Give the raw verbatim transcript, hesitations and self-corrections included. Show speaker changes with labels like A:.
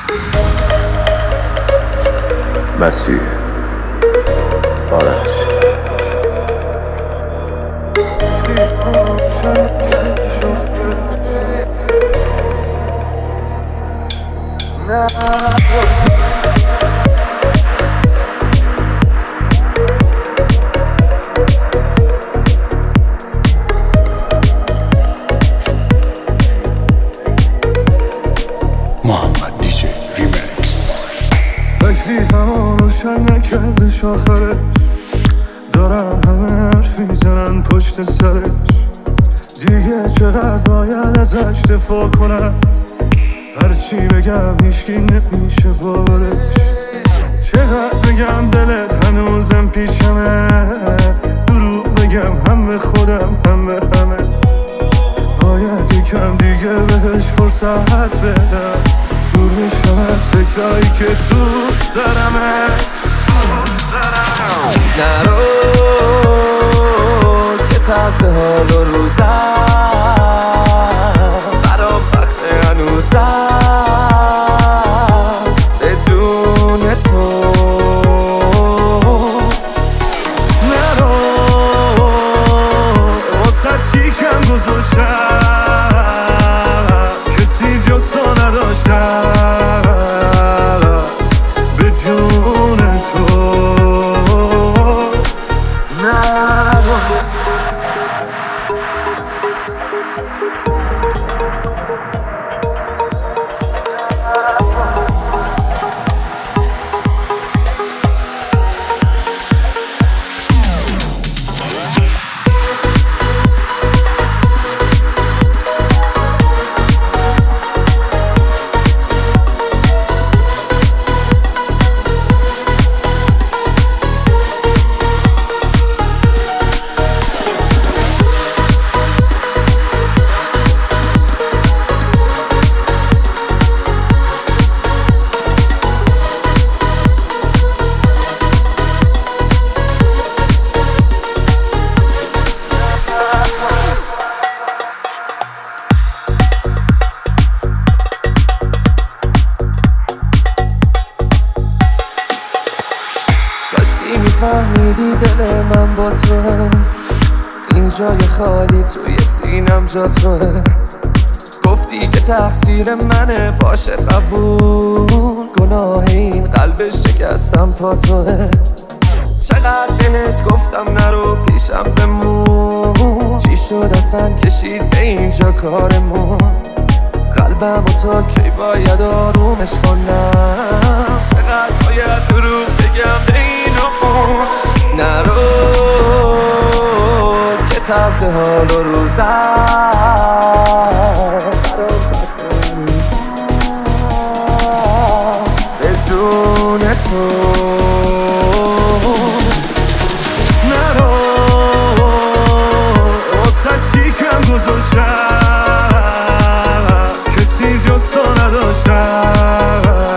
A: مسیح آرش
B: محمد دیجی ریمیکس.
C: تکلیفمو روشن نکردش آخرش، دارن همه حرف میزنن پشت سرش. دیگه چقدر باید ازش دفاع کنم، هرچی بگم هیچکی نمیشه باورش. چقدر بگم دلت هنوزم پیشمه، دروغ بگم هم به خودم هم به همه. باید یکم دیگه بهش فرصت بدم، دور میشم از فکرایی که تو سرمه.
D: نرو که تلخ حال و روزم برام سخته هنوزم بدون تو.
C: نرو واسه چی کم گذاشتم، کسی جز تو نداشتم به جون تو. نرو
D: میفهمیدی دل من با توه، این جای خالی توی سینم جا توه. گفتی که تقصیر منه باشه قبول، گناه این قلب شکستم پا توه. چقدر بهت گفتم نرو پیشم بمون، چی شد اصلا کشید به اینجا کارمون. قلبم و تا کی باید آرومش کنم، چقدر باید دروغ بگم به این و اون. نرو که تلخ حال و روزم بدون تو.
C: نرو واسه چی کم گذاشتم، کسی جز تو نداشتم